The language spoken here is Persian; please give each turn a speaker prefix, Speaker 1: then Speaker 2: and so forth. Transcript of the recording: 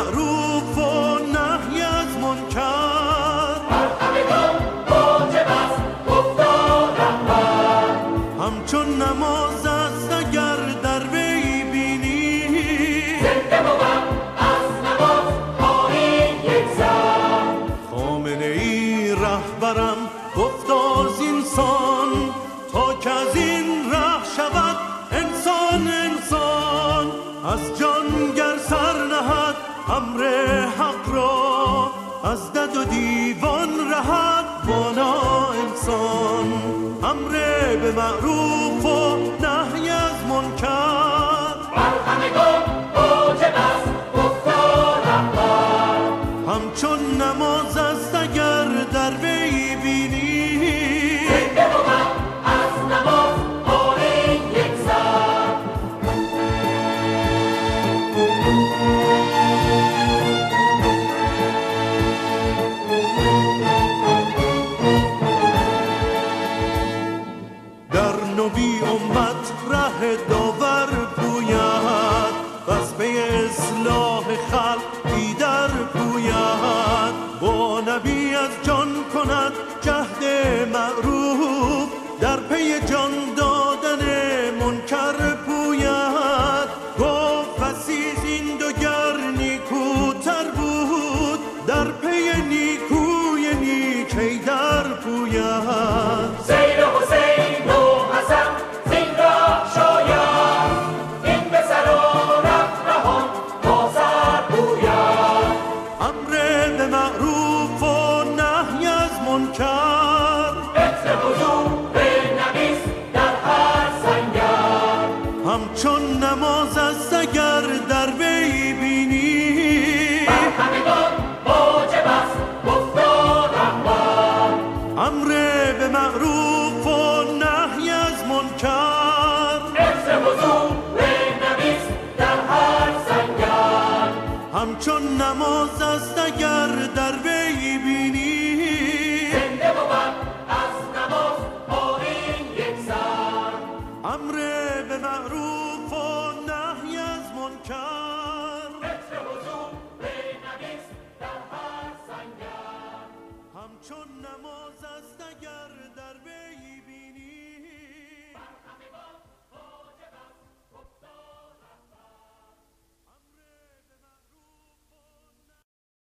Speaker 1: معروف و نهی از منکر،
Speaker 2: بر همگان واجب است گفتار رهبر.
Speaker 1: همچون نماز است اگر در وی بینی،
Speaker 2: زنده بود از نماز آیین یک سر.
Speaker 1: خامنه ای رهبرم گفتا زینسان، تا که از این ره شود انسان انسان. از جان گر سر نهد امر حق را، از دد و دیوان رهد بالا انسان. امر به معروف و نهی از منکر،
Speaker 2: بر همگان واجب است گفتار رهبر.
Speaker 1: همچون نماز است اگر در وی بینی،
Speaker 2: زنده بود از نماز آیین یک سر.
Speaker 1: در نبی امت ره داور پوید، بس به اصلاح خلق ایدر پوید. با نبی از جان کند جهد معروف، در پی جان دادن منکر پوید. گفت عزیز این دو گر نیکوتر بود، در پی نیکوی نیکی در پوید.
Speaker 2: سیر حسین و حسن زین راه شاید، این به سر و رهان با سر بوید.
Speaker 1: امر به معروف و نهی از منکر،
Speaker 2: عطر حضور نبیس در هر سنگر.
Speaker 1: همچون نماز است اگر در وی بینی،
Speaker 2: بر همگان واجب است گفتار رهبر.
Speaker 1: امر به معروف و نهی از منکر،
Speaker 2: عطر حضور نبیس در هر سنگر.
Speaker 1: همچون نماز است اگر در وی بینی،
Speaker 2: زنده بود از نماز آیین یک سر.
Speaker 1: امر به معروف و نهی از منکر،
Speaker 2: عطر حضور نبیس در هر سنگر.
Speaker 1: همچون نماز است اگر در وی بینی.